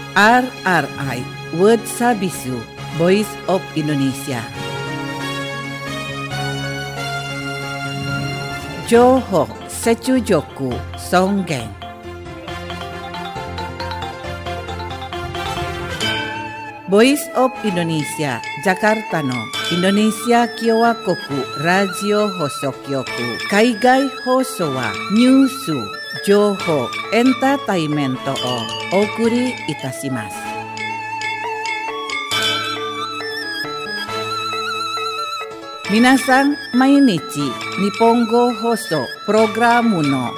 RRI World Sabisu Voice of Indonesia. Johok Secujoku Songgeng. Voice of Indonesia Jakarta no Indonesia Kyowa Koku Radio Hosokyoku Kaigai Hoso wa Nyusu Johok Entertainmento o Okuri Itashimasu. Minasan mainichi Nihongo Hoso Programu no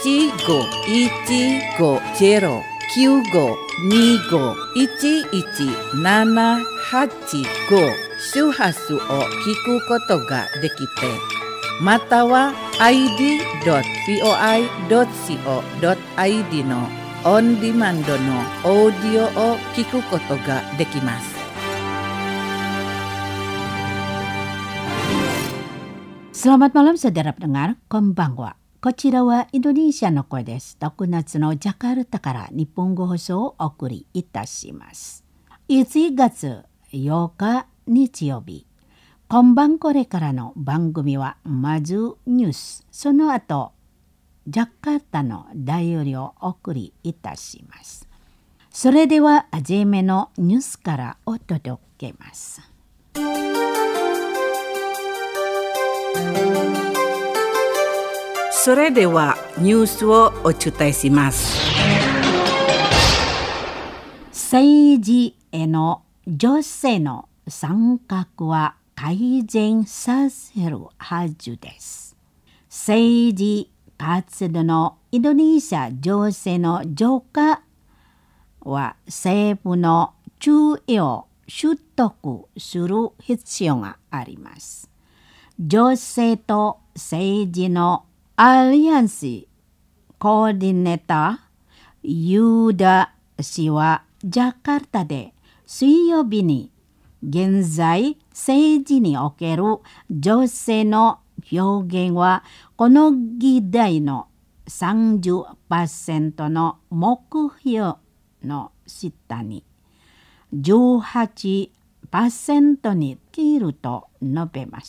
15-1-95-11-785 周波数を聞くことができて、または id.voi.co.id のオンディマンドのオーディオを聞くことができます。 Selamat malam saudara pendengar, konbanwa. Kochira wa Indonesia no koe desu. Tokunatsu no Jakarta kara Nihongo Hoso o okuri itashimasu. 1月8日日曜日。今晩これからの番組はまずニュース、その後ジャカルタの代よりをお送りいたします。それでは初めのニュースからお届けます。 それではニュースをお伝えします。 政治への女性の参画は改善させるはずです。政治活動のインドネシア女性の増加は政府の注意を習得する必要があります。女性と政治のアリアンスコーディネーターユーダ氏はジャカルタで水曜日に現在政治における女性の表現はこの議題の 30% の目標の下に 18% に切ると述べました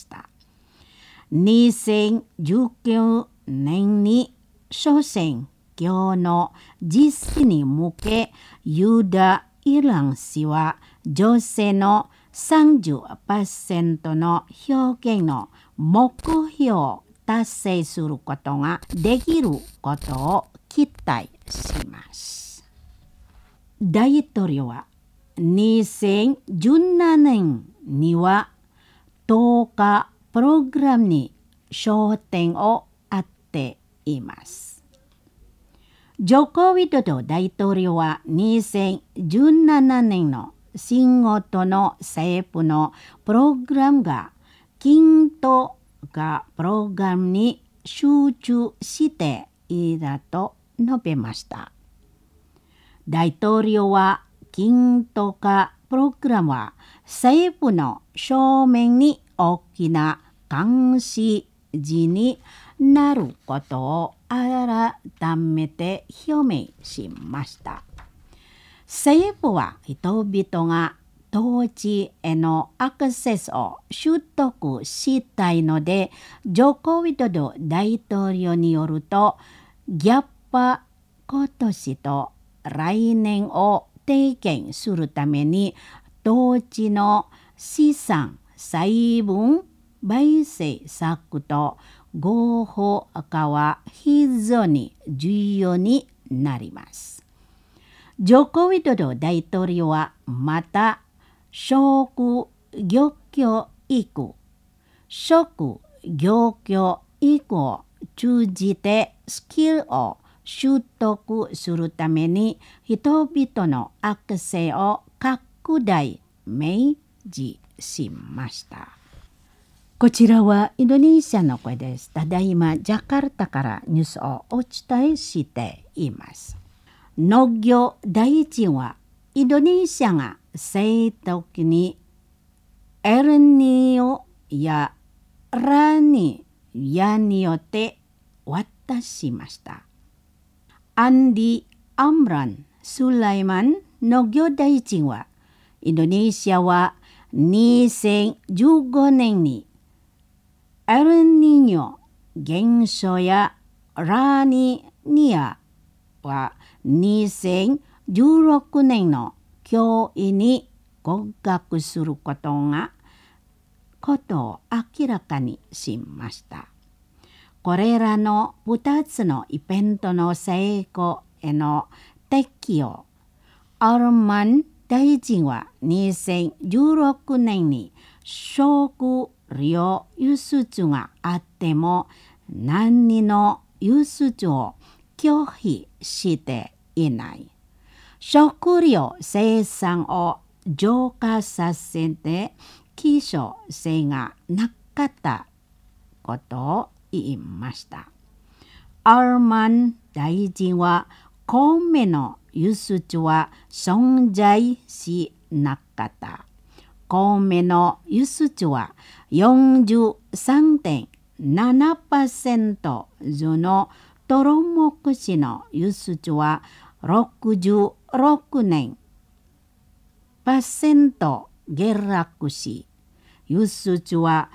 。2019年に初選挙の実施に向けユダ・イラン氏は女性の 30% の表現の目標を達成することができることを期待します。大統領は2017年には10日プログラムに焦点を当ています。ジョコウィドド大統領は2017年の仕事の政府のプログラムが均等がプログラムに集中していたと述べました。大統領は均等化プログラムは政府の正面に大きな監視時になることを改めて表明しました。政府は人々が統治へのアクセスを習得したいので、ジョコウィドド大統領によると、ギャッパ今年と来年を低減するために、統治の資産細分倍制策と合法化は非常に重要になります。ジョコウィドド大統領はまた職業教育を通じてスキルを習得するために人々のアクセスを拡大明示しました。こちらはインドネシアの声です。ただいまジャカルタからニュースをお伝えしています。農業大臣はインドネシアが正当にエルニオやラニヤによって渡しました。アンディ・アムラン・スライマン農業大臣は、インドネシアは2015年にエルニーニョ現象やラニニアは2016年の脅威に合格することを明らかにしました。これらの2つのイベントの成功への適用、アルマン大臣は2016年に食料輸出があっても何の輸出を拒否していない。食料生産を増加させて希少性がなかったことを言いました。アルマン大臣は米の輸出は存在しなかった。米の輸出は 43.7% そのトウモロコシの輸出は 66.% 下落し、輸出は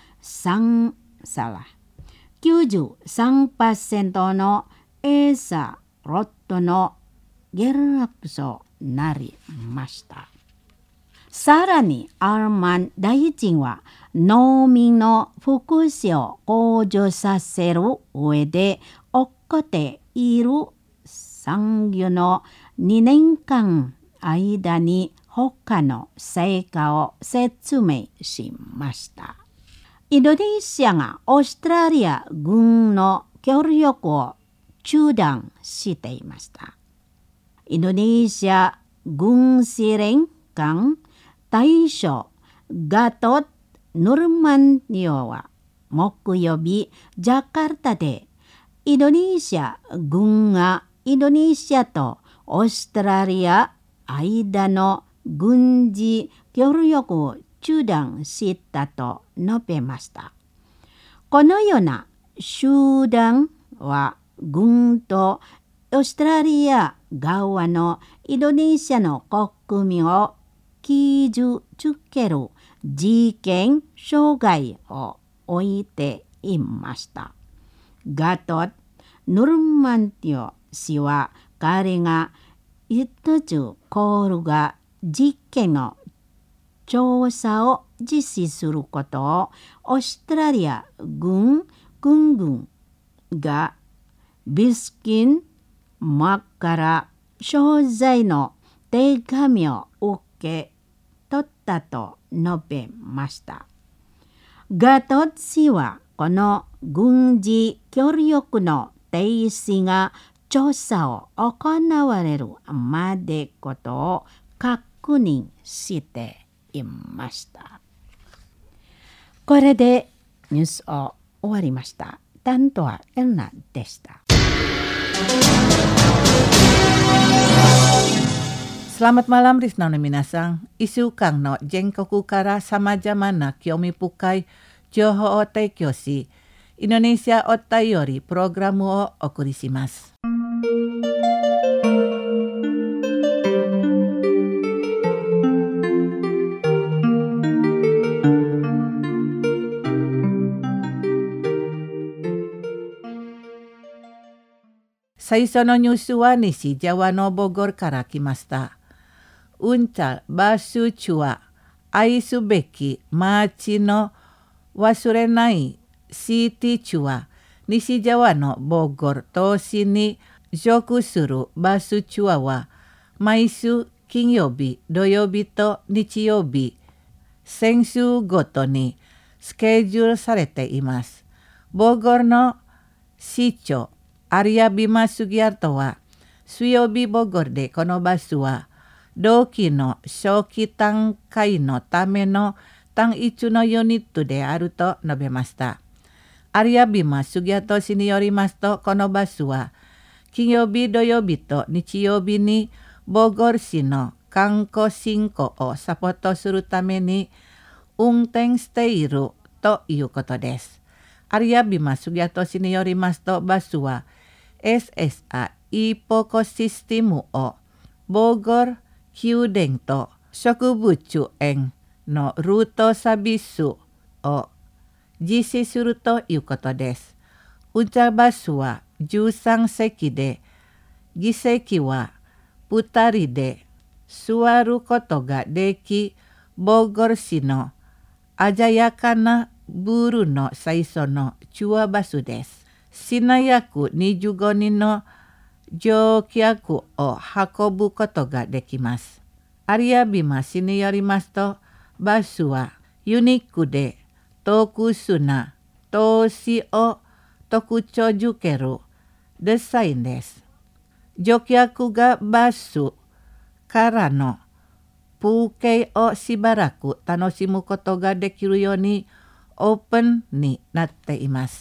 93% のエサロットの下落となりました。さらにアルマン大臣は農民の福祉を向上させる上で起こっている産業の2年間間に他の成果を説明しました。インドネシアがオーストラリア軍の協力を中断していました。インドネシア軍司令官大将ガト・ヌルマンディオは木曜日ジャカルタでインドネシア軍がインドネシアとオーストラリア間の軍事協力を中断したと述べました。このような集団は軍とオーストラリア側のインドネシアの国民を傷つける事件障害を置いていました。ガト・ヌルマンティオ氏は彼が一つコールが実験の調査を実施することをオーストラリア軍がビスキンマッから詳細の手紙を受け取ったと述べました。ガト氏はこの軍事協力の停止が調査を行われるまでことを確認していました。これでニュースを終わりました。担当はエルナでした。 Selamat malam Rizna no minasang. Isu kang no Jenkoku kara sama-sama na kyomi pukai Joho o Teikyoshi Indonesia o Tayori programu o okurisimasu. Saiso no nyusu wa nishi Jawa no Bogor kara kimashita. Uncal basu chua aisu beki machi no wasurenai shiti chua nishi Jawa no Bogor toshi ni joku suru basu chua wa maisu kinyobi, doyobi to nichiyobi sensu goto ni schedule sarete imasu. Bogor no shicho Arya Bima Sugiarto wa suyobi Bogor de kono basu wa doki no shoki tankai no tame no tang ichu no yonitu de aru to nobemashita. Arya Bima Sugiarto shi ni yorimasu to kono basu wa kinyobi doyobi to nichiyobi ni Bogor shi no kanko shinko o sapoto suru tame ni unten shiteiru to iu koto desu. Arya Bima Sugiarto shi ni yorimasu to basu wa SSA Ipokosistemu o Bogor 宮殿と植物園のルートサービスを実施するということです。ウンチャルバスは13席で、議席は2人で座ることができ、ボーゴル市の鮮やかなブルーの最初のツアーバスです。品約25人の乗客を運ぶことができます。アリアビマ市によりますと、バスはユニークで特殊な投資を特徴づけるデザインです。乗客がバスからの風景をしばらく楽しむことができるようにオープンになっています。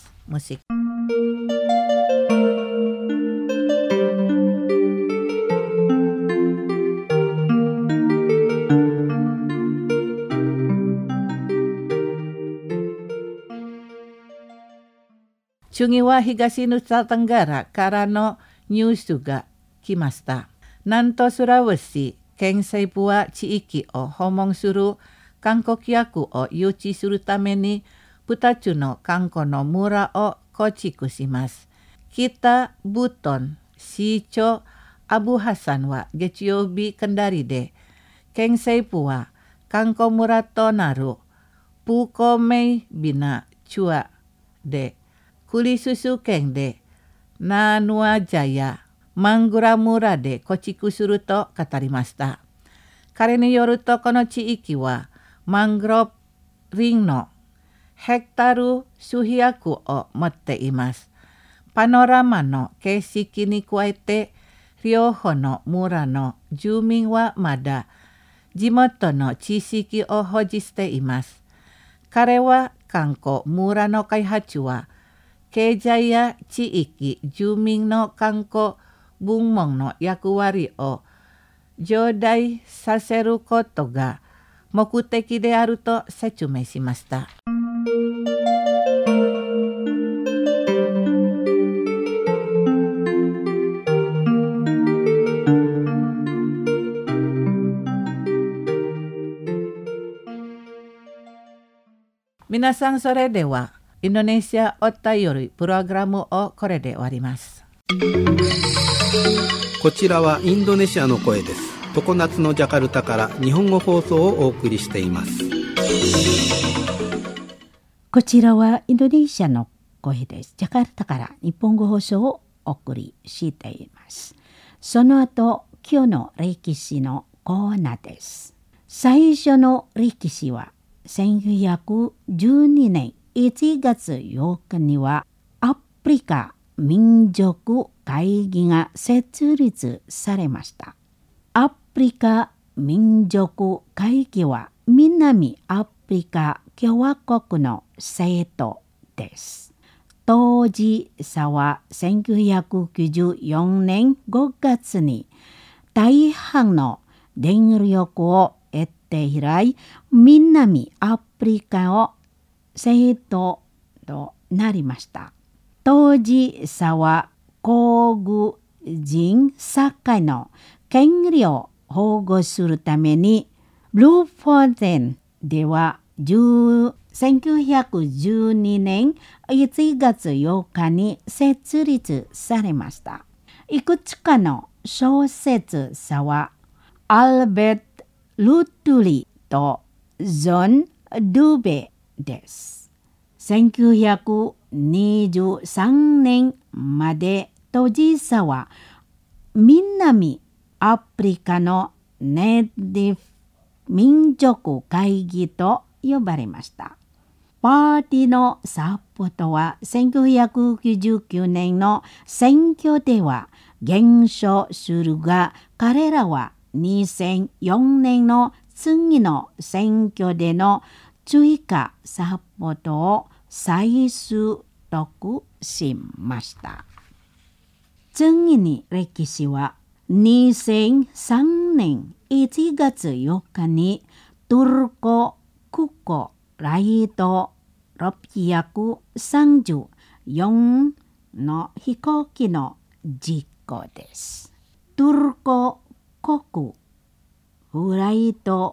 次は東ヌサタンガラからのニュースが来ました。南東スラウェシ県西部は地域を訪問する観光客を誘致するために2つの観光の村を構築します。北ブトン市長アブハサンは月曜日カンダリで県西部は観光村となるプコメイビナチュアでクリスス県でナヌアジャやマングラ村で構築すると語りました。彼によるとこの地域はマングローブ林のヘクタール数百を持っています。パノラマの景色に加えて両方の村の住民はまだ地元の知識を保持しています。彼は観光村の開発は経済や地域住民の観光部門の役割を増大させることが目的であると説明しました。皆さん、それではインドネシアお便りプログラムをこれで終わります。 こちらはインドネシアの声です。常夏のジャカルタから日本語放送をお送りしています。 こちらはインドネシアの声です。ジャカルタから日本語放送をお送りしています。その後、今日の歴史のコーナーです。最初の歴史は1912年1月8日にはアフリカ民族会議が設立されました。アフリカ民族会議は南アフリカ共和国の政党です。当時さは1994年5月に大半の電力を得て以来、南アフリカを政党となりました。当時さは黒人社会の権利を保護するためにブルーフォーゼンでは1912年1月8日に設立されました。いくつかの小説者はアルベット・ルトゥリとジョン・ドゥベです。1923年まで当事者は南アフリカのネイティブ民族会議と呼ばれました。パーティーのサポートは1999年の選挙では減少するが、彼らは2004年の次の選挙での追加サポートを再取得しました。次に歴史は2003年1月4日にトルコ空港ライト634の飛行機の事故です。トルコ国フライト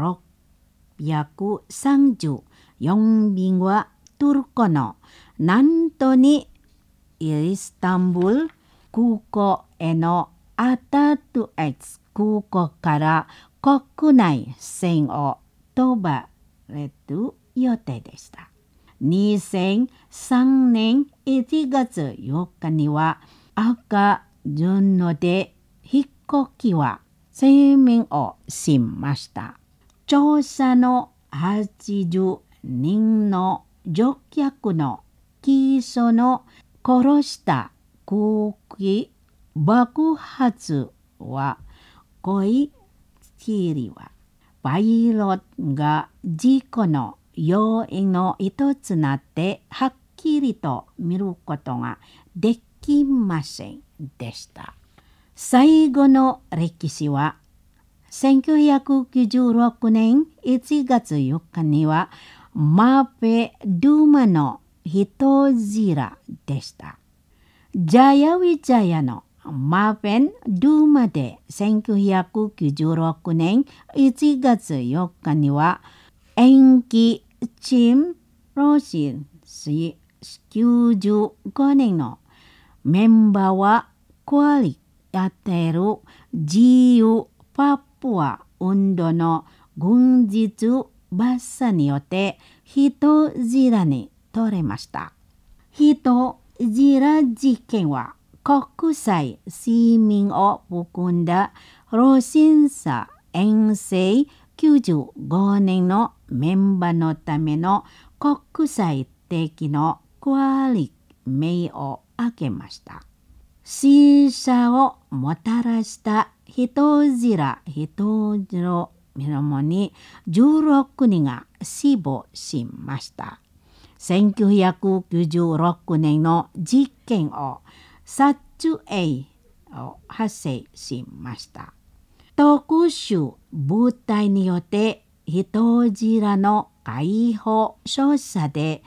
634便はトルコの南東にイスタンブール空港へのアタトゥエツ空港から国内線を飛ばれる予定でした。2003年1月4日には赤順路で飛行機は生命をしました。乗車の80人の乗客の基礎の殺した空気爆発は恋地理はパイロットが事故の要因の一つなってはっきりと見ることができませんでした。最後の歴史は1996年1月4日にはマーペ・ドゥーマの人面でした。ジャヤウィジャヤのマーペン・ドゥーマで1996年1月4日には延期チム・ロシン氏95年のメンバーは壊れている自由パプア運動の軍事発作によって人質に取れました。人質事件は国際市民を含んだロシンサ遠征95年のメンバーのための国際的の壊名を挙げました。死者をもたらした人質のに16人が死亡しました。1996年の事件を撮影を発生しました。特殊部隊によって人質の解放調査で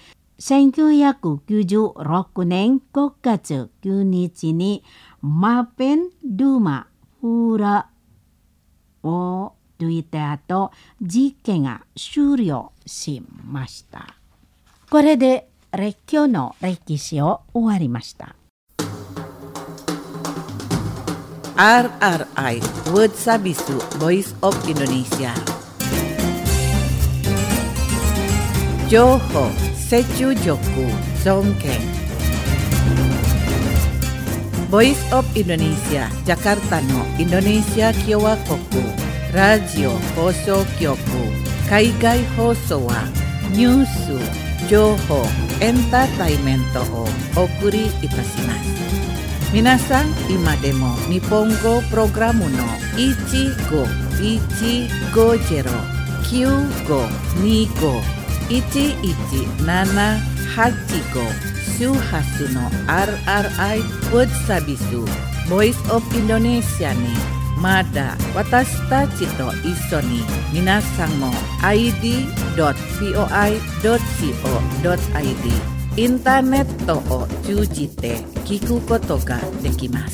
1996年5月9日にマーペン・ドゥーマ・フラを抜いた後、事件が終了しました。これで今日の歴史を終わりました。 RRI Word Sabisu Voice of Indonesia 情報セチュジョク尊敬 Voice of Indonesia Jakarta のインドネシア共和国ラジオ放送局海外放送はニュース情報エンターテイメントをお送りいたします。皆さん今でも日本語プログラムの1515251178周波数の RRI Word Sabisu Voice of Indonesia にまだ私たちと一緒に皆さんも id.voi.co.id インターネットを通じて聞くことができます。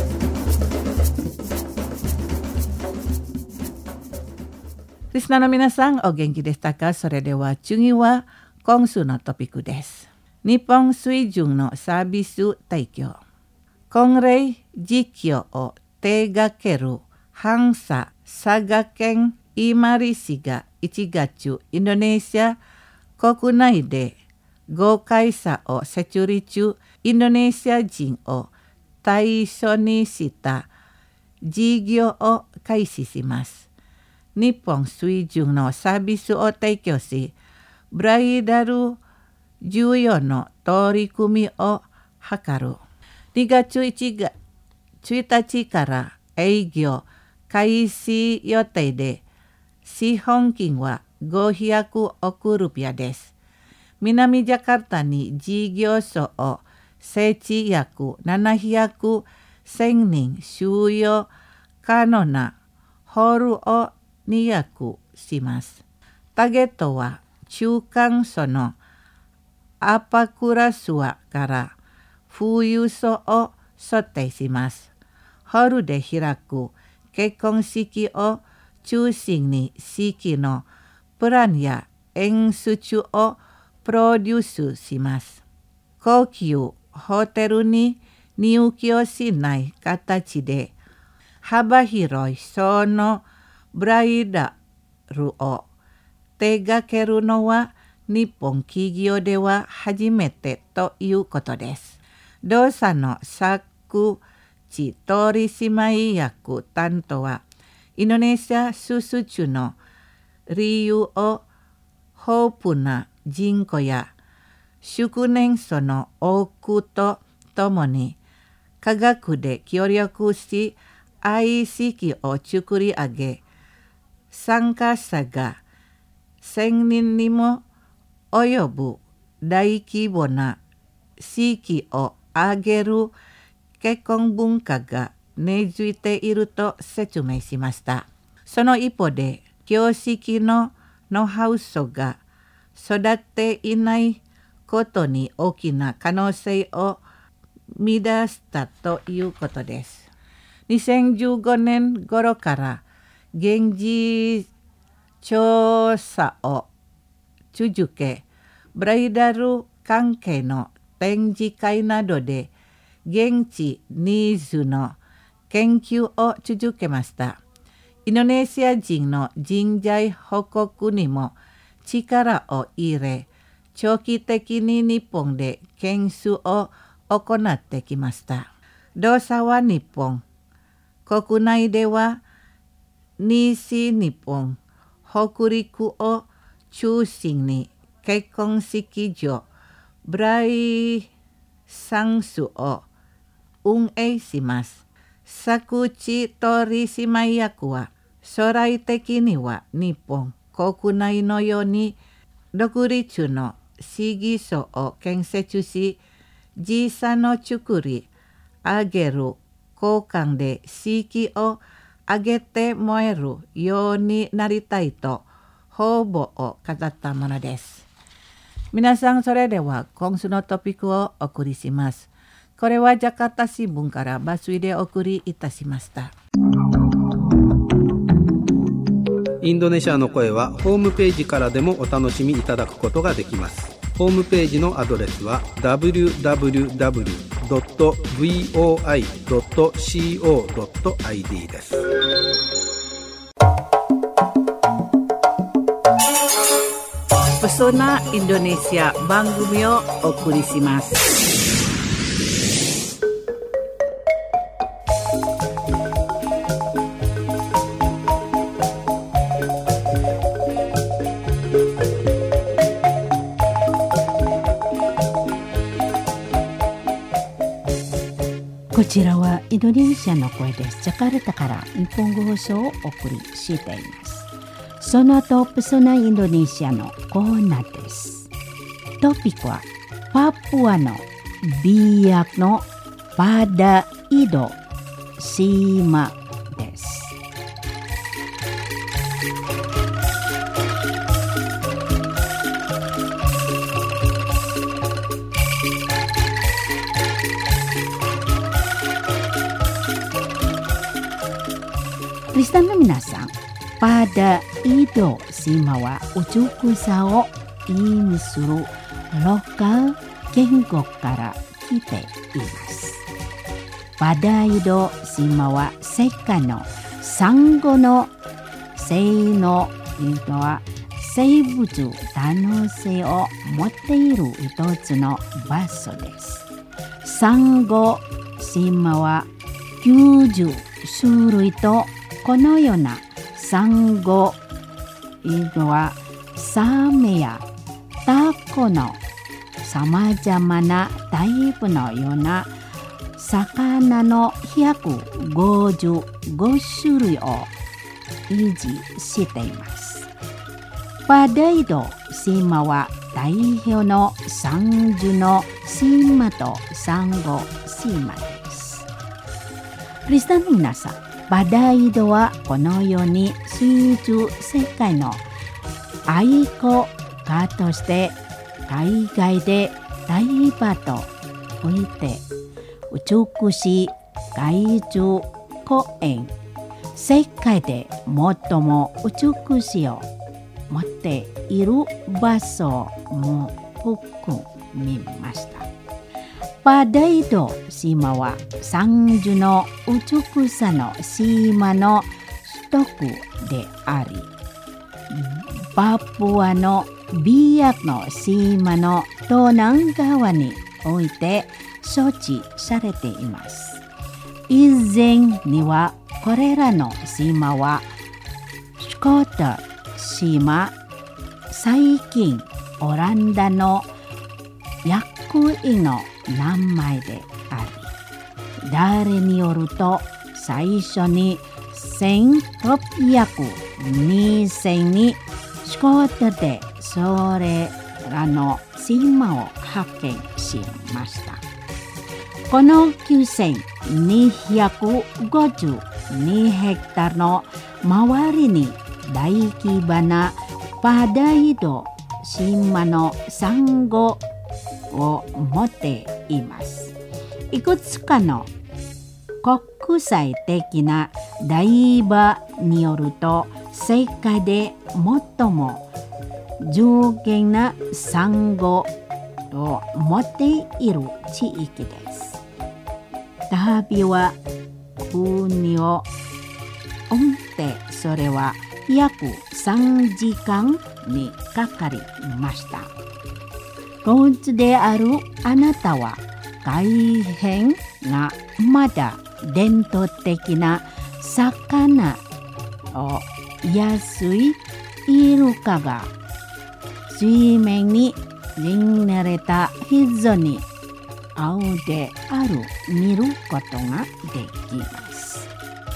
リスナーの皆さんお元気でしたか？それでは次は今週のトピックです。日本水準のサービス提供。婚礼実況を手掛けるハンサ佐賀県伊万里市が1月インドネシア国内で豪快さを設立中インドネシア人を対象にした事業を開始します。日本水準のサービスを提供し、ブライダル需要の取り組みを図る。2月1日から営業開始予定で、資本金は500億ルピアです。南ジャカルタに事業所を設置約700人収容可能なホールを2約します。ターゲットは中間層のアパクラスワから富裕層を想定します。ホールで開く結婚式を中心に地域のプランや演出をプロデュースします。高級ホテルに入居しない形で幅広い層のブライダルを手掛けるのは日本企業では初めてということです。同社の作地取締役担当はインドネシア輸出中の理由を豊富な人口や熟年層の多くとともに科学で協力し ICT を作り上げ、参加者が1000人にも及ぶ大規模な式を挙げる結婚文化が根付いていると説明しました。その一方で、挙式のノウハウ層が育っていないことに大きな可能性を見出したということです。2015年頃から現地調査を続け、ブライダル関係の展示会などで現地ニーズの研究を続けました。インドネシア人の人材報告にも力を入れ、長期的に日本で研修を行ってきました。同社は日本国内では西日本、北陸を中心に結婚式場、ブライサンスを運営します。作地取締役は将来的には日本国内のように独立の市議所を建設し、時差の作り上げる交換で式を上げてもらえるようになりたいと抱負を語ったものです。皆さん、それでは今週のトピックをお送りします。これはジャカルタ新聞から抜粋でお送りいたしました。 インドネシアの声はホームページからでもお楽しみいただくことができます。ホームページのアドレスは www.voi.co.id です。 Pesona Indonesia 番組をお送りします。 こちらはインドネシアの声です。ジャカルタから日本語放送をお送りしています。その後、プソナインドネシアのコーナーです。トピックはパプアのビヤのパダイドシーマです。クリスチャンの皆さん、パダイドシーマは美しさを意味するローカル言語から来ています。パダイドシーマは世界の産後の性の人は生物多能性を持っている一つの場所です。産後シーマは90種類とこのような産後はサメやタコのさまざまなタイプのような魚の155種類を維持しています。パダイドシーマは代表の産樹のシーマと産後シーマです。クリスチャンの皆さん、パダイドはこのように水中世界の愛好家として海外でダイバーとおいて美しい海中公園世界で最も美しいを持っている場所も含みました。パダイド島は三樹の美しさの島の一つであり、パプアのビアの島の東南側において処置されています。以前にはこれらの島はスコット島、最近オランダの役員の名前であり、誰によると最初に1602年にスコットでそれらの島を発見しました。この9252ヘクタールの周りに大規模なパダイド島のサンゴを持っています。いくつかの国際的なダイバーによると、世界で最も重要なサンゴを持っている地域です。旅は国を運転、それは約3時間にかかりました。ローズであるあなたは大変がまだ伝統的な魚を安いイルカが水面に輪慣れた人に青である見ることができます。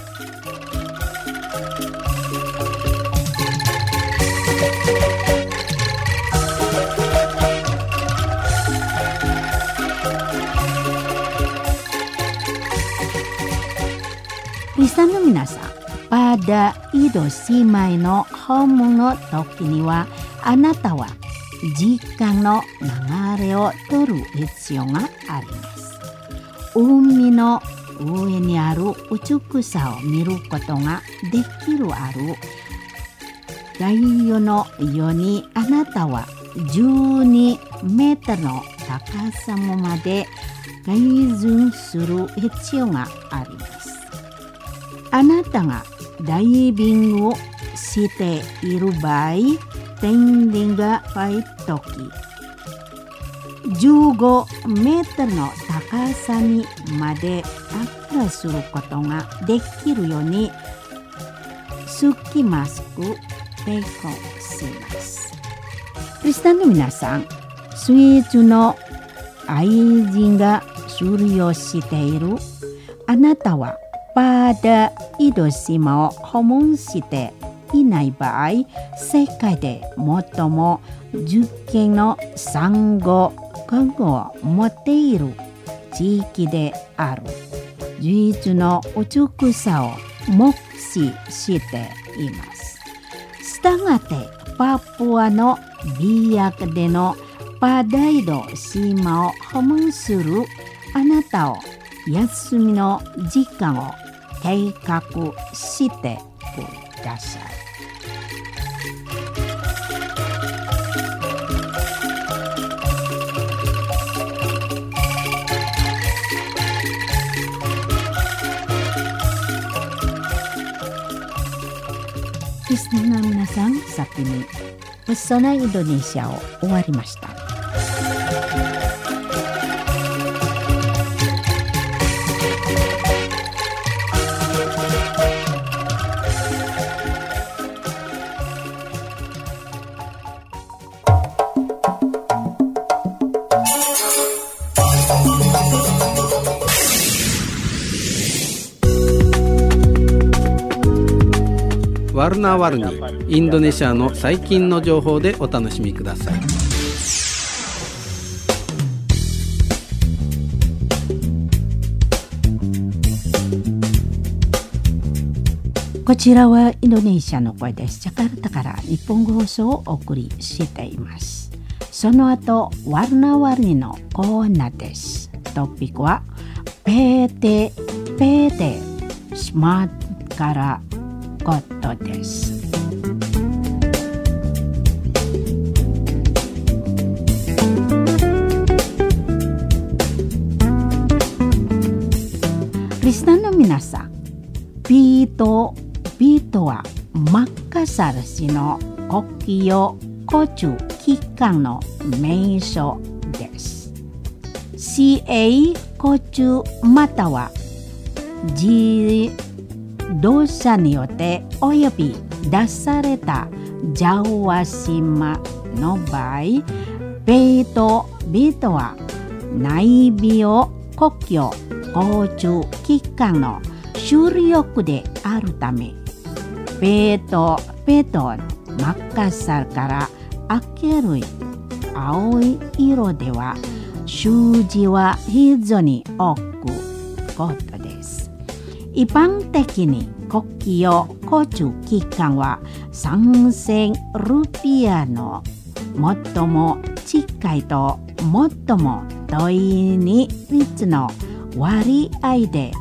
リスナーの皆さん、パダイド島への訪問の時には、あなたは時間の流れを取る必要があります。海の上にある美しさを見ることができるある太陽のように、あなたは12メートルの高さまで改善する必要があります。あなたがダイビングをしている場合、天秤が深いとき、15メートルの高さにまでアップすることができるように、スキマスク提供します。リスナーの皆さん、スイーツの愛人が釣りをしているあなたは、パダイド島を訪問していない場合、世界で最も重要なサンゴを持っている地域である。唯一の美しさを目視しています。したがって、パプアのビアでのパダイド島を訪問するあなたを休みの時間を計画してください。リスナーの皆さん、先にPesona Indonesiaを終わりました。 ワルナワルニ、インドネシアの最近の情報でお楽しみください。 こちらはインドネシアの声です。ジャカルタから日本語放送をお送りしています。その後、ワルナワルニのコーナーです。トピックはPT PT Smart からことです。リスナーの皆さん、ビートはマッカサル市の国用交通機関の名称です。CA 交通または自動車によっておよび出されたジャワ島の場合、ビートは内病国境交通機関の主力であるため、ベートマッカサルから明るい青い色では数字は非常に多くことです。一般的に国用交通機関は3000ルピアの最も近いと最も遠いに率の割合で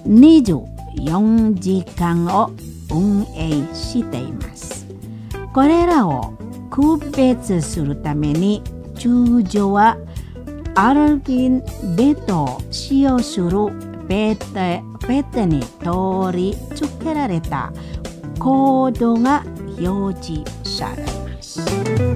24時間を運営しています。これらを区別するために通常はアルファベットを使用するベッドに取り付けられたコードが表示されます。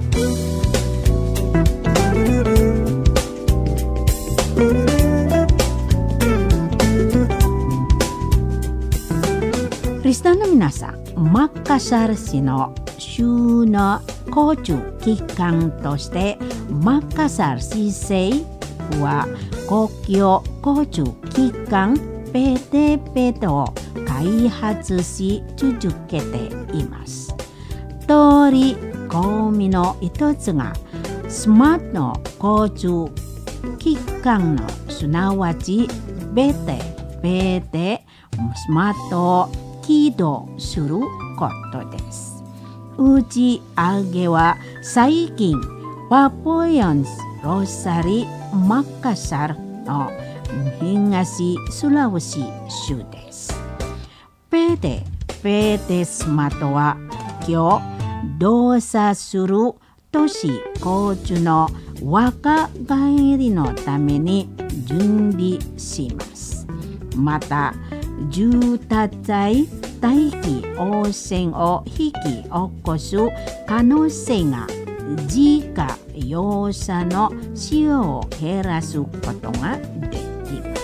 リスナーの皆さん、マッカサル市の州の交通機関としてマッカサル市政府は公共交通機関ペテを開発し続けています。取り込みの一つがスマートの交通機関のすなわちペテスマートを起動することです。打ち上げは最近パポヨンロサリマッカサルの東スラウシ州です。ペテスマートは今日動作する都市交通の若返りのために準備します。また住宅大気汚染を引き起こす可能性が自家用車の使用を減らすことができます。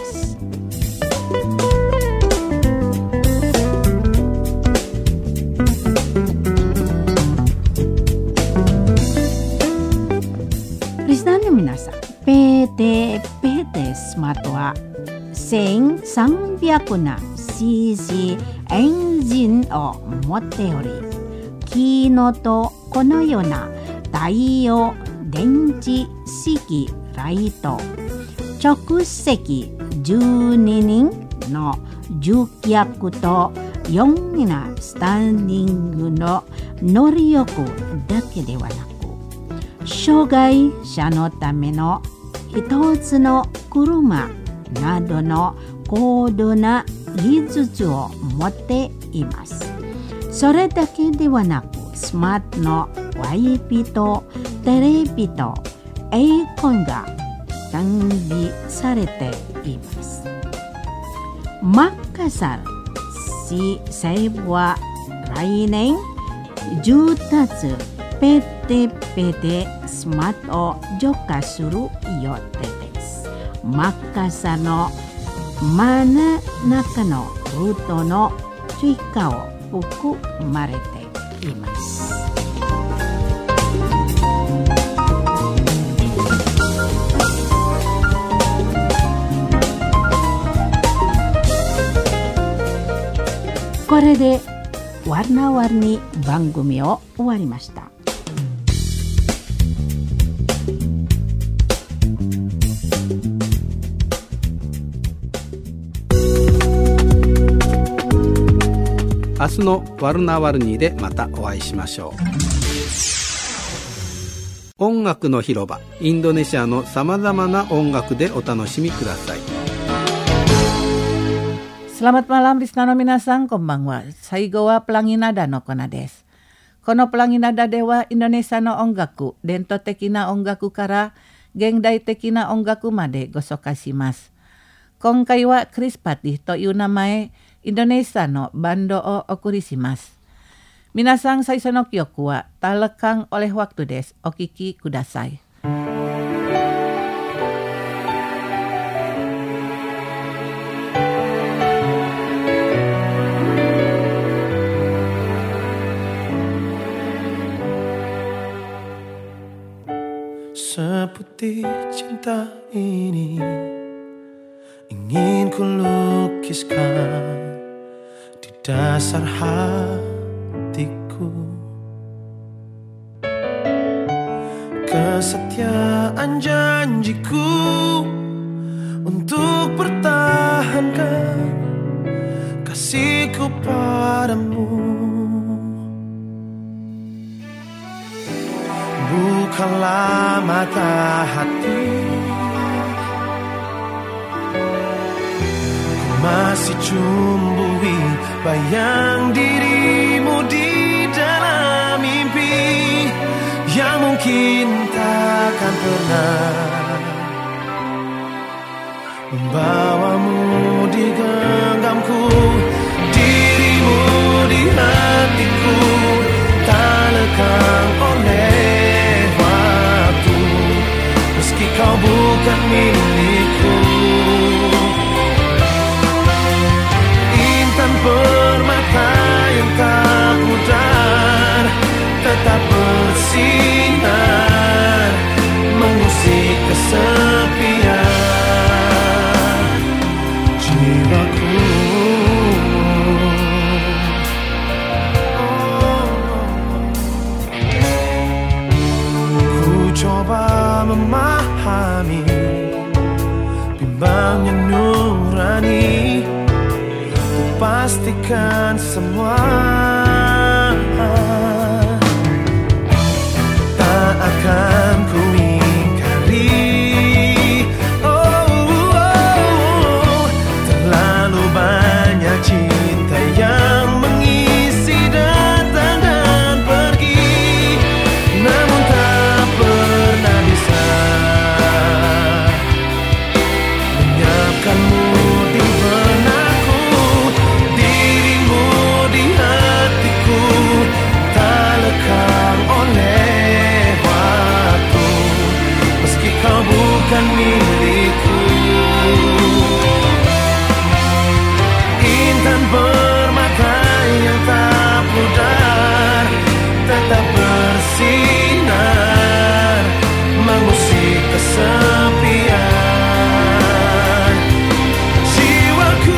リスナーの皆さん、ペテスマートは1300な CC エンジンを持っており、キーノとこのような太陽電池式ライト、直席12人の乗客と4人のスタンディングの乗り力だけではなく、障害者のための一つの車などの高度な技術を持っています。それだけではなく、スマートの Wi-Fi とテレビとエアコンが完備されています。マッカサル市政府は来年10月ペテスマートを除下する予定です。マッカサルの真ん中のルートの追加を含まれています。これでワルナワルニ番組を終わりました。 明日のワルナワルニでまたお会いしましょう。音楽の広場、インドネシアのさまざまな音楽でお楽しみください。 Selamat malam Risnano minasang konbanwa. Saigo wa pelanginada no kona desu. Kono pelanginada dewa Indonesia no ongaku, dento tekina ongaku kara, gengdai tekina ongaku made gosokashimasu. Konkai wa Krispati to iu namae Indonesia no bando o okurishimasu. Minasang saiso no kyoku wa talekang oleh waktu desu, okiki kudasai. Seputih cinta ini ingin ku lukiskan di dasar hatiku. Kesetiaan janjiku untuk pertahankan kasihku padamu. Bukalah mata hati, ku masih cumbui bayang dirimu di dalam mimpi yang mungkin takkan pernah membawamu di genggamku. Dirimu di hatiku tak lekang oleh waktu, meski kau bukan milikku. Intan permata yang tak pudar tetap bersinar, mengusik kesepian jiwaku. Coba memahami bimbangnya nurani, ku pastikan semua tak akan ku ingkari. Terlalu banyak cinta yang mengisi datang dan pergi, namun tak pernah bisa menyiapkanmu di benakku. Dirimu di hatiku tak lekang oleh waktu, meski kau bukan milikku. Intan permata yang tak pudar tetap bersinar, mengusik kesepian jiwaku.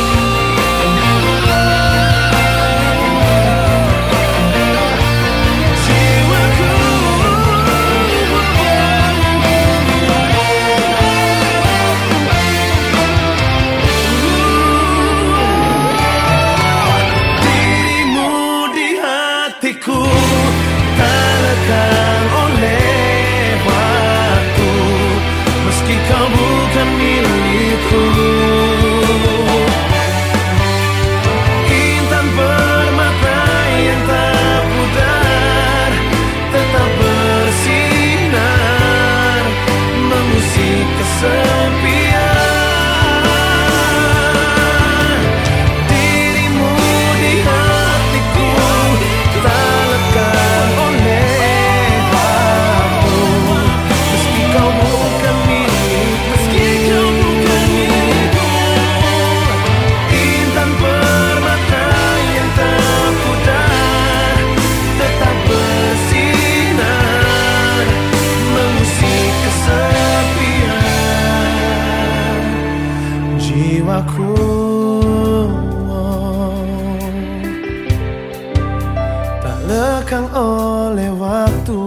Dirimu di hatiku tak lekang oleh waktu, meski kau bukan milikku. Intan permata yang tak pudar tetap bersinar, mengusik kesepian. Dirimu di hatiku tak lekang oleh waktu, meski kau bukan milikku. Intan permata yang tak pudar tetap bersinar, mengusik kesepian jiwaku. Tak lekang oleh waktu.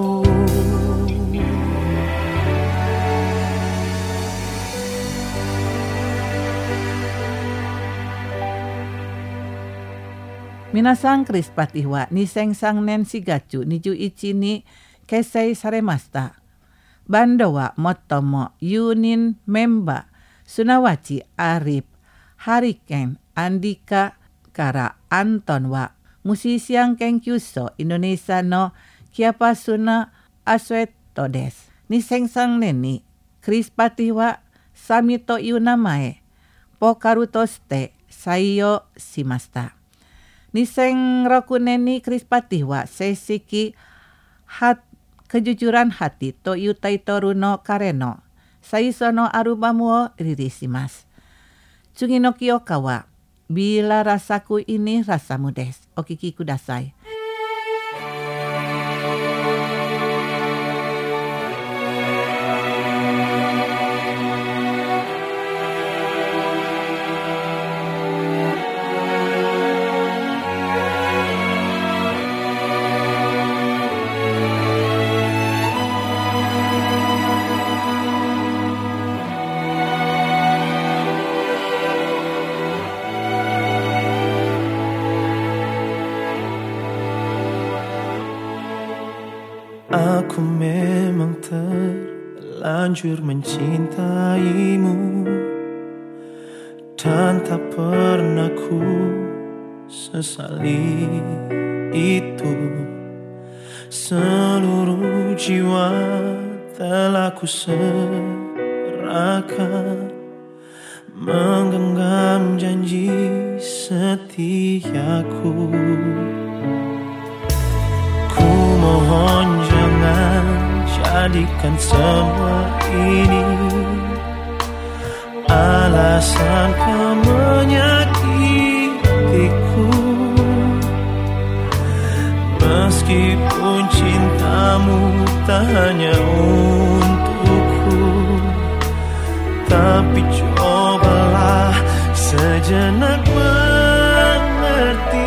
Minasang Krispati wa niseng sang nen shigachu niju ichi ni kesei saremashita. Bando wa motomo yunin memba sunawachi arif hurricane Andika kara Anton wa musisiang kenkyuso Indonesia no kiapasuna asweto des. Ni sengsang neni Krispati wa samito yunamae pokarutoste saiyo shimashita. Ni seng roku neni Krispati wa sesiki kejujuran hati to yutai toru no kareno saiso no arubamu o ririshimasu. Tsugi no kyoka wa bila rasaku ini rasamu desu. Okiki kudasai. Aku memang terlanjur mencintaimu dan tak pernah ku sesali itu. Seluruh jiwa telah ku serahkan, menggenggam janji setiaku. Mohon jangan jadikan semua ini alasan kau menyakitiku. Meskipun cintamu tak hanya untukku, tapi cobalah sejenak mengerti.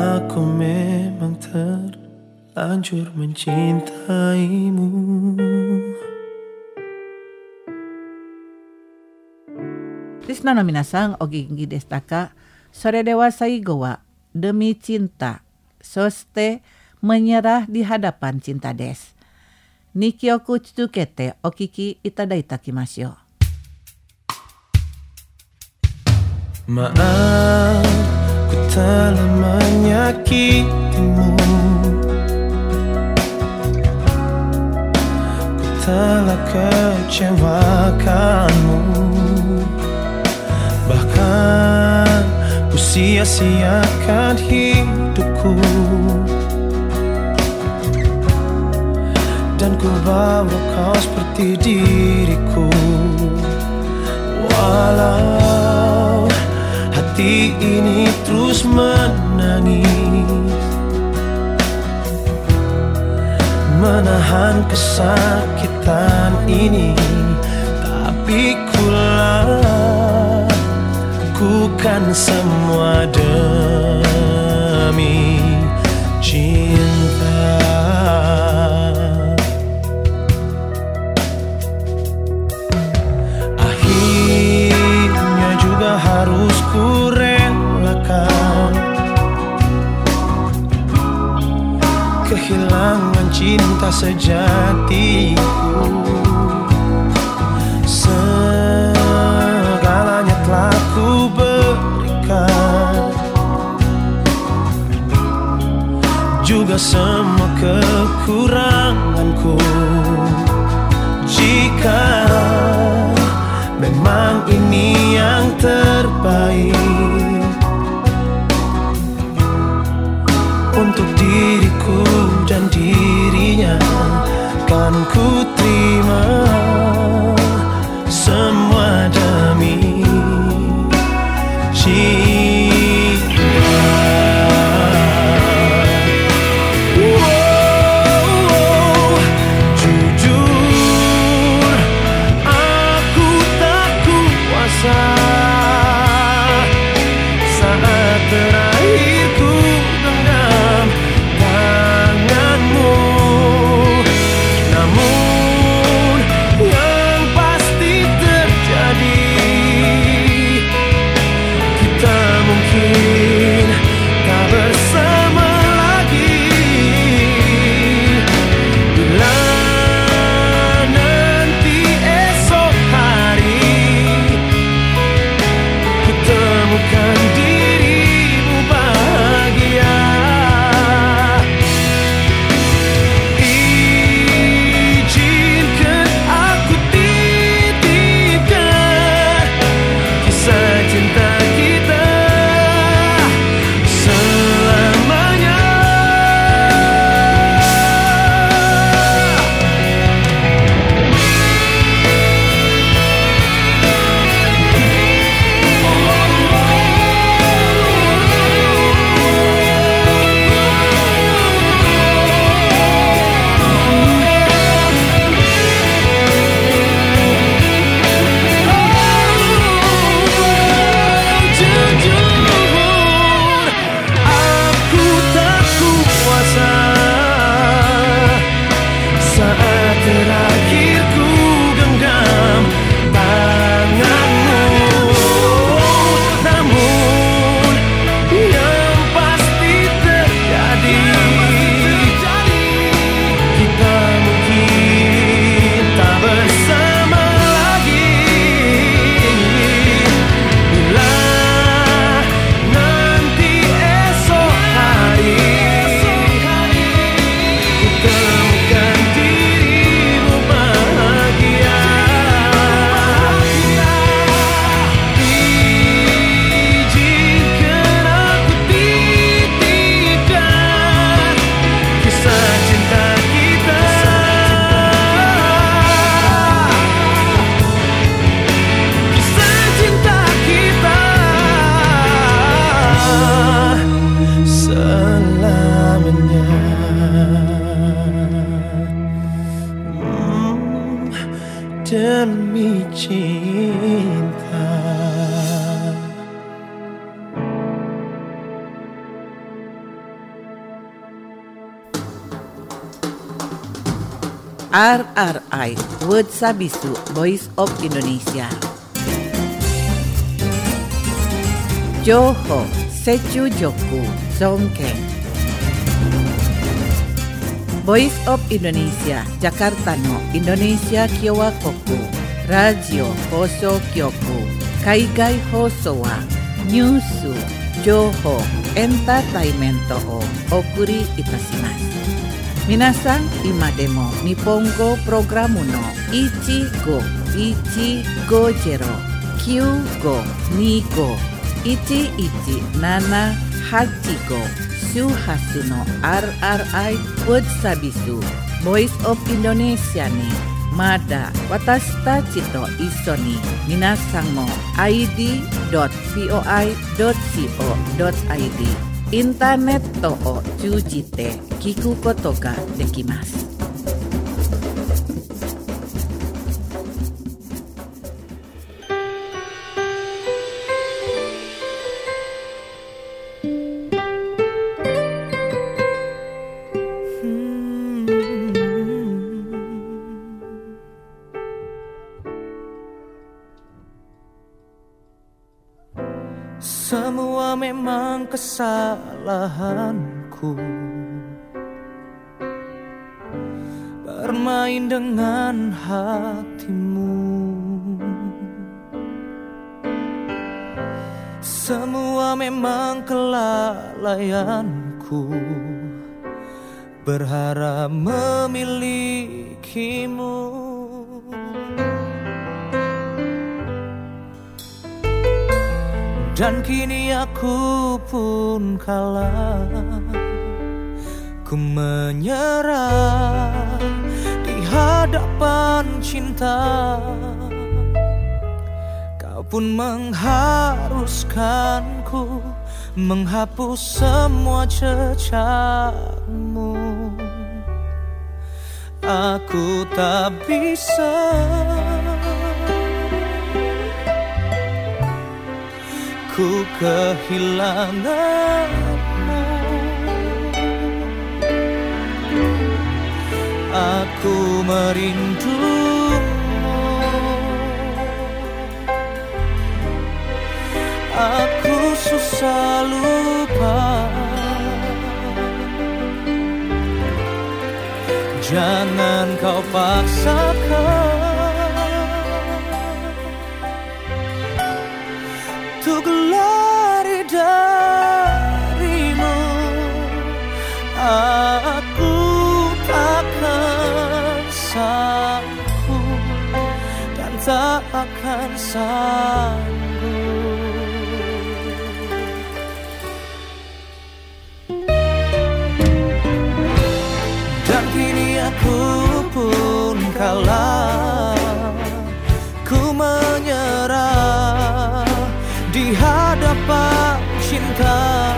Terlanjur mencintaimu. Risna no minasang ogingi destaka sore dewasa igowa demi cinta soste menyerah di hadapan cinta des. Nikioku tsukete okiki itadaitakimasu. Maaf, ku telah menyakitimu. Ku telah kecewakanmu. Bahkan ku sia-siakan hidupku. Dan ku bawa kau seperti diriku. Walau hati ini terus menangis, menahan kesakitan ini, tapi ku lakukan semua demi cinta. Akhirnya juga harus ku relakan kehilangan cinta sejatiku. Segalanya telah ku berikan, juga semua kekuranganku. Jika memang ini yang terbaik untuk diriku dan dirinya, kan ku terima semua demi cinta. Jujur aku tak kuasa saat terakhir ku genggam tanganmu. Namun yang pasti terjadi, kita mungkin tak bersama lagi. Bila nanti esok hari ku temukan dirimu bahagia, izinkan aku titipkan kisah cinta kita selamanya. Jujur aku tak kuasa saat terakhir ku genggam tanganmu. Namun yang pasti terjadi, kita mungkin tak bersama lagi. Bila nanti esok hari ku temukan dirimu bahagia, izinkan aku titipkan kisah cinta kita kisah cinta kita selamanya. Demi cinta. RRI World Sabisu Voice of Indonesia. Joho, Sechujoku, Songkeng. Voice of Indonesia, Jakarta no Indonesia Kyowa Koku, Radio Hoso Kyoku, Kaigai Hoso wa Nyusu, Joho, Entertainment o Okuri Itasimasu. Minasan, ima demo Nihongo Programu no Ichigo, Ichigojero, Kyugo, Nigo, Ichi-ichi-nana, Hachigo, Shuhasu no RRI World Sabisu, Voice of Indonesia ni Mada watashi tachi to iso ni minasan mo id.voi.co.id インターネットを通じて聞くことができます。 Semua memang kesalahanku, bermain dengan hatimu. Semua memang kelalaianku, berharap memilikimu. Dan kini aku pun kalah, ku menyerah di hadapan cinta. Kau pun mengharuskanku menghapus semua jejakmu. Aku tak bisa, ku kehilanganmu. Aku merindumu. Aku susah lupa. Jangan kau paksakan untuk lari darimu. Aku takkan sanggup dan tak akan sanggup. Dan kini aku pun kalah, ku menyerah di hadapan cinta.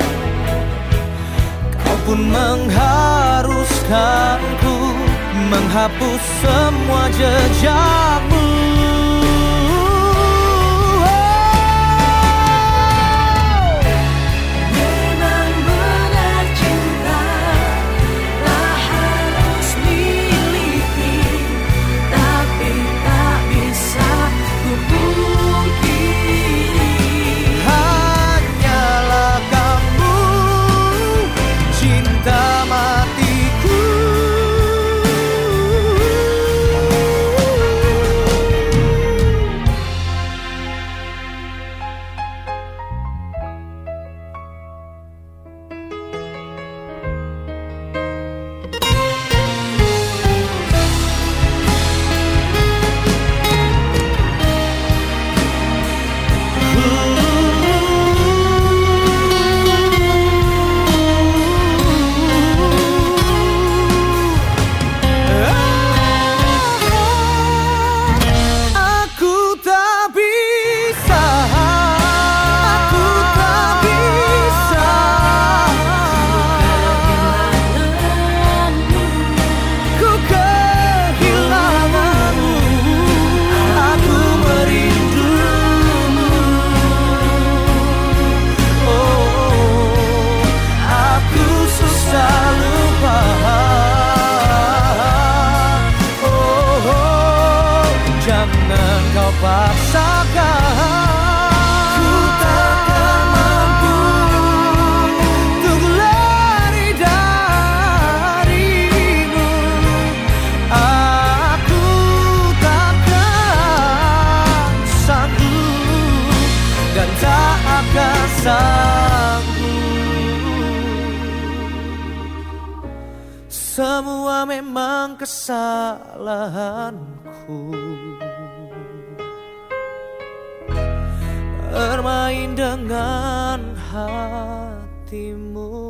Kau pun mengharuskanku menghapus semua jejakmu. Memang benar cinta tak harus miliki, tapi tak bisa ku pungkiri. Hanyalah kamu cinta matiku. Aku tak bisa, aku tak bisa. Ku kehilanganmu, aku merindumu. Oh, aku susah lupa. Jangan kau paksakan, ku takkan semua memang kesalahanku. Bermain dengan hatimu.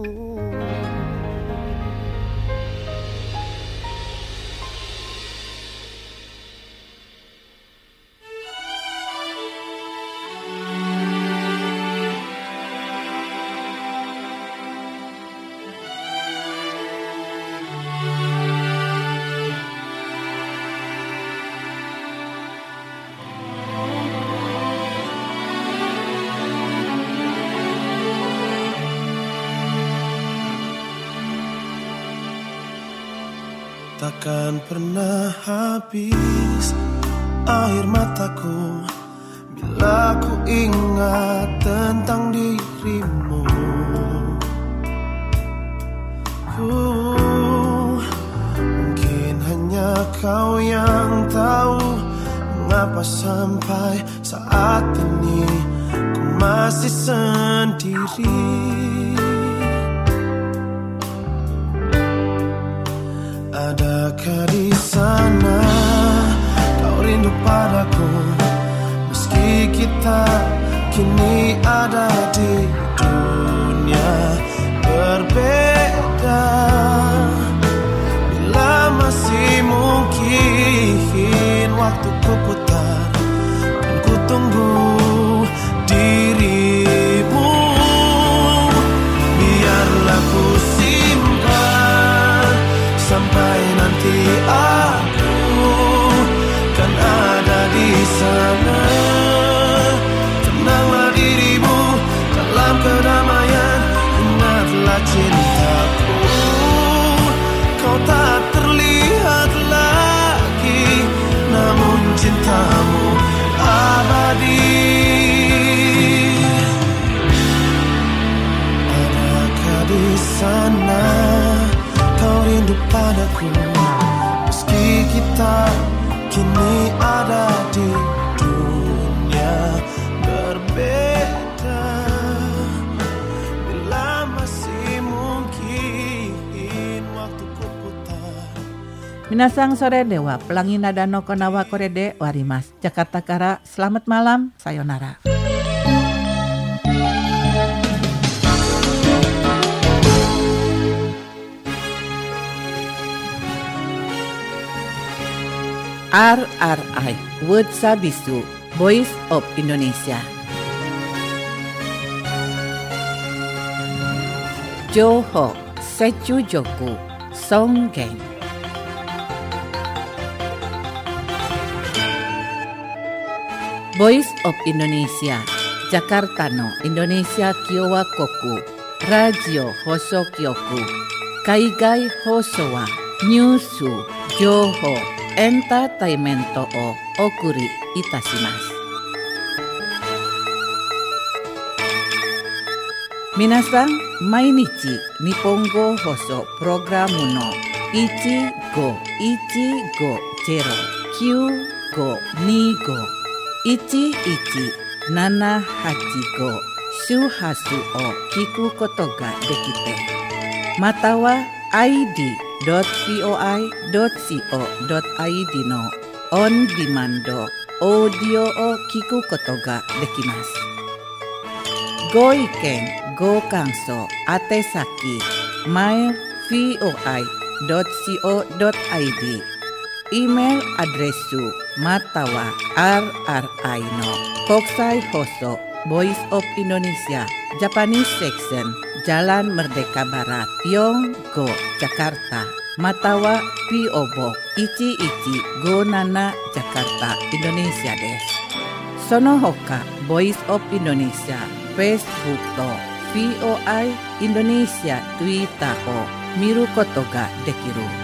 Takkan pernah habis air mataku bila ku ingat tentang dirimu. Mungkin hanya kau yang tahu mengapa sampai saat ini ku masih sendiri. Adakah di sana kau rindu padaku, meski kita kini ada di dunia berbeda. Bila masih mungkin waktu ku putar dan ku tunggu dirimu, biarlah ku simpan sampai nanti aku kan ada di sana. Tenanglah dirimu dalam kedamaian, ingatlah cintaku. Kau tak terlihat lagi, namun cintamu abadi. Adakah di sana kau rindu padaku, meski kita kini ada di dunia berbeda. Bila masih mungkin waktu ku putar. Minasang sore dewa, pelangi nada no konawa korede warimas. Jakarta Kara, selamat malam, sayonara. RRI World Sabisu Voice of Indonesia. Johor Secu Joku Songgeng. Voice of Indonesia Jakarta no Indonesia Kiowa Koku Radio Hoso Kyoku Kaigai Hosowa Nyusu Johor Entertainment o okuri itashimasu. Minasan, mainichi Nippongo hoso programu no 1515251178 shuhasu o kiku koto ga dekite. Matawa id.voi.co.id の on demand オーディオを聞くことができます。ご意見、ご感想、宛先 mail.voi.co.id イメールアドレスまたは RRI の国際放送 Voice of Indonesia Japanese Section Jalan Merdeka Barat Yonggo Jakarta Matawa P.O. Box 1157 Jakarta Indonesia です。その他 Voice of Indonesia Facebook と VOI Indonesia Twitter を見ることができる